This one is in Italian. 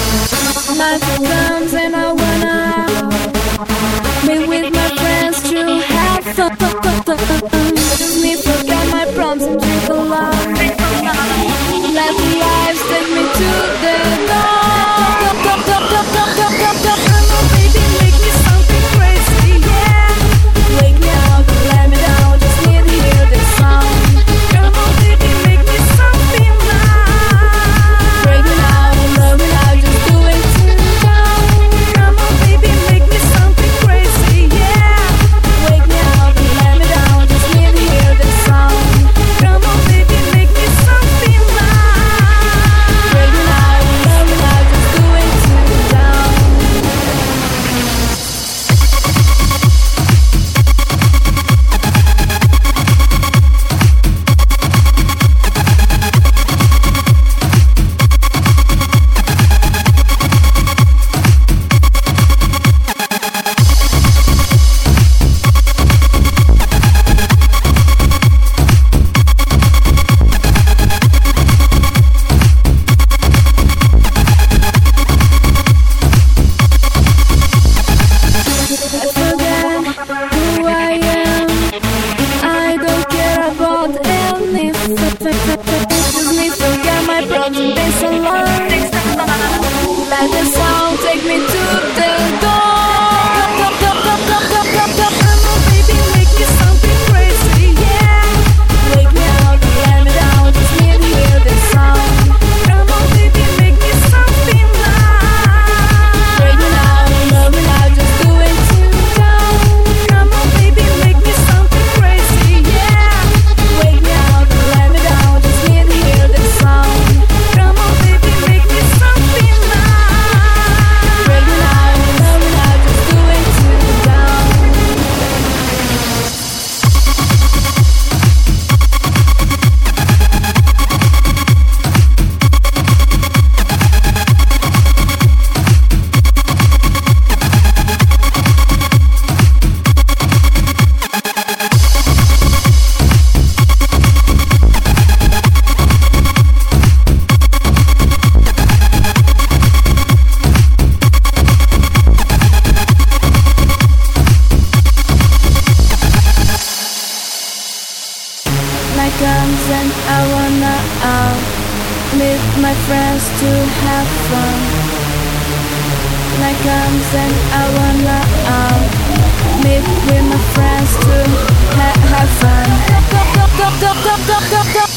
Life comes and I wanna be with my friends to have fun. Just me forget my problems and drink a lot. Let the lives take me to the just me forget my problems and dance along. Let the sound take me to the door. Come on, baby, make me something crazy, yeah. Wake me up and let me down, just me and hear the sound. Come on, baby, make me something loud. Break me now, love me now, just do it till down. Come on, baby, make me something crazy, yeah. Wake me up and let me down, just me and hear the sound. Come on, baby, make me something loud. Break me now, love me now, just do it till down. Night comes and I wanna out, meet my friends to have fun. Night comes and I wanna out, meet with my friends to have fun.